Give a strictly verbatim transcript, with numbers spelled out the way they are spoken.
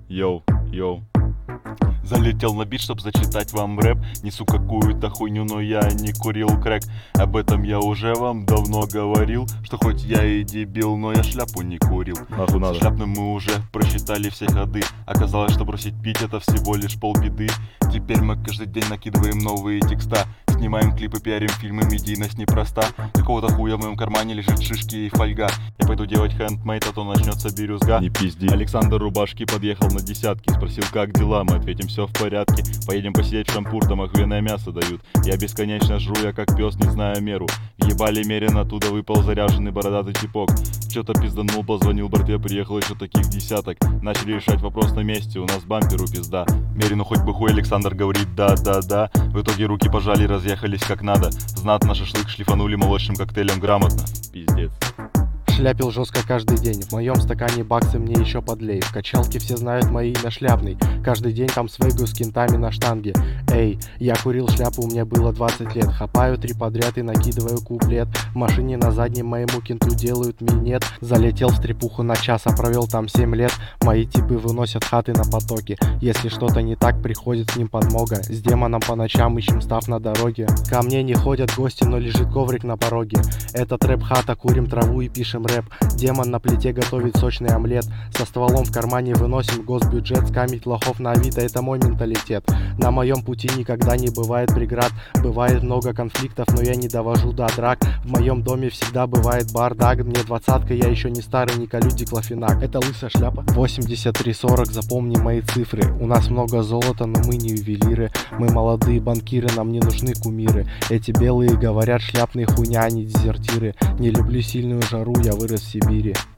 Йоу, йоу. Залетел на бит, чтоб зачитать вам рэп. Несу какую-то хуйню, но я не курил крэк. Об этом я уже вам давно говорил, что хоть я и дебил, но я шляпу не курил. Нахуй надо. Со шляпным мы уже просчитали все ходы. Оказалось, что бросить пить это всего лишь полбеды. Теперь мы каждый день накидываем новые текста. Снимаем клипы, пиарим фильмы, медийность непроста. Какого-то хуя в моем кармане лежит шишки и фольга. Я пойду делать хендмейд, а то начнется бирюзга. Не пизди. Александр Рубашки подъехал на десятки. Спросил, как дела, мы ответим, все в порядке. Поедем посидеть в шампур, там охуенное мясо дают. Я бесконечно жру, я как пес, не знаю меру. Ебали мерен, оттуда выпал заряженный бородатый типок. Что-то пизданул, позвонил братве, приехал еще таких десяток. Начали решать вопрос на месте, у нас бамперу пизда. Мерину хоть бы хуй, Александр говорит да-да-да. В итоге руки пожали, разъехались как надо. Знатно шашлык шлифанули молочным коктейлем грамотно. Пиздец. Шляпил жестко каждый день. В моем стакане баксы мне еще подлей. В качалке все знают мое имя Шляпный. Каждый день там свегаю с кентами на штанге. Эй, я курил шляпу, мне было двадцать лет. Хапаю три подряд и накидываю куплет. В машине на заднем моему кенту делают минет. Залетел в трепуху на час, а провел там семь лет. Мои типы выносят хаты на потоке. Если что-то не так, приходит к ним подмога. С демоном по ночам ищем став на дороге. Ко мне не ходят гости, но лежит коврик на пороге. Это трэп-хата, курим траву и пишем рэп. Демон на плите готовит сочный омлет. Со стволом в кармане выносим госбюджет. Скамить лохов на авито — это мой менталитет. На моем пути никогда не бывает преград. Бывает много конфликтов, но я не довожу до драк. В моем доме всегда бывает бардак. Мне двадцатка, я еще не старый, не колю диклофенак. Это лысая шляпа. восемьдесят три сорок, запомни мои цифры. У нас много золота, но мы не ювелиры. Мы молодые банкиры, нам не нужны кумиры. Эти белые говорят, шляпные хуйня, а не дезертиры. Не люблю сильную жару, я вырос в Сибири.